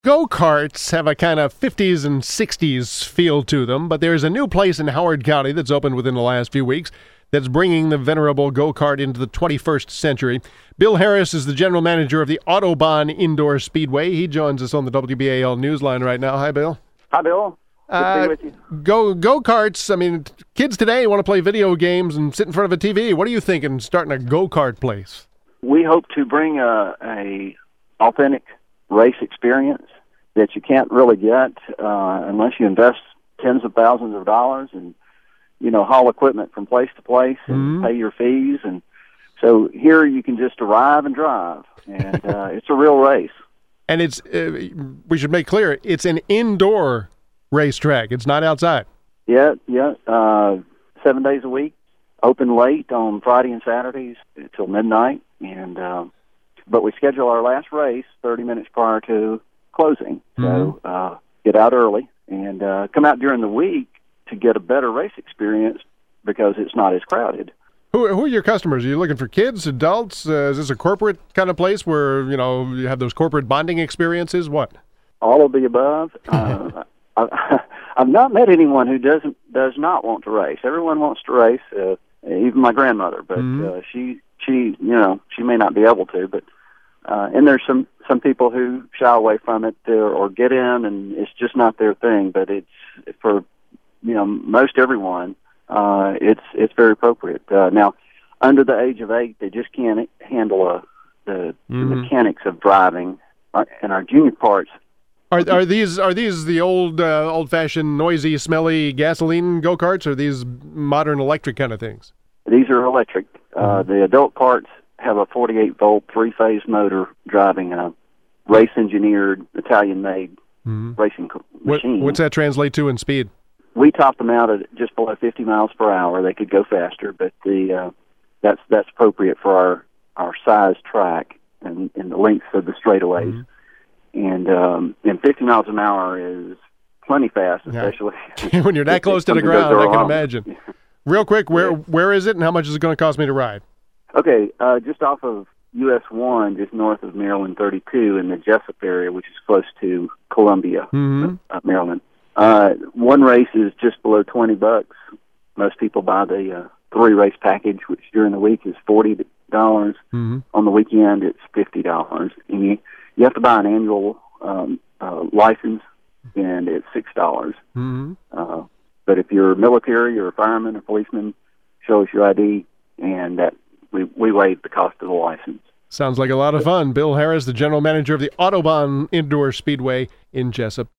Go-karts have a kind of 50s and 60s feel to them, but there's a new place in Howard County that's opened within the last few weeks that's bringing the venerable go-kart into the 21st century. Bill Harris is the general manager of the Autobahn Indoor Speedway. He joins us on the WBAL Newsline right now. Hi, Bill. Hi, Bill. Good to be with you. Go-karts, I mean, kids today want to play video games and sit in front of a TV. What are you thinking, starting a go-kart place? We hope to bring a authentic race experience that you can't really get unless you invest tens of thousands of dollars and, haul equipment from place to place and pay your fees. And so here you can just arrive and drive, and it's a real race. And it's, we should make clear, it's an indoor racetrack. It's not outside. Yeah. 7 days a week, open late on Friday and Saturdays until midnight. And but we schedule our last race 30 minutes prior to closing. So get out early and come out during the week to get a better race experience because it's not as crowded. Who are your customers? Are you looking for kids, adults? Is this a corporate kind of place where, you have those corporate bonding experiences? What? All of the above. I've not met anyone who does not want to race. Everyone wants to race, even my grandmother, but she may not be able to, but and there's some people who shy away from it or get in and it's just not their thing, but it's for most everyone it's very appropriate. Now under the age of 8 they just can't handle the mechanics of driving, and our junior parts. Are these the old-fashioned, noisy, smelly gasoline go-karts, or are these modern electric kind of things? These are electric. The adult parts have a 48-volt, three-phase motor driving a race-engineered, Italian-made racing machine. What's that translate to in speed? We top them out at just below 50 miles per hour. They could go faster, but that's appropriate for our size track and the lengths of the straightaways. And 50 miles an hour is plenty fast, especially when you're that close to the ground. I can imagine. Real quick, where is it, and how much is it going to cost me to ride? Okay, just off of US 1, just north of Maryland 32 in the Jessup area, which is close to Columbia, Maryland. One race is just below $20. Most people buy the 3-race package, which during the week is $40. On the weekend, it's $50. And you have to buy an annual license, and it's $6. But if you're military or a fireman or policeman, show us your ID, and that we waive the cost of the license. Sounds like a lot of fun. Bill Harris, the general manager of the Autobahn Indoor Speedway in Jessup.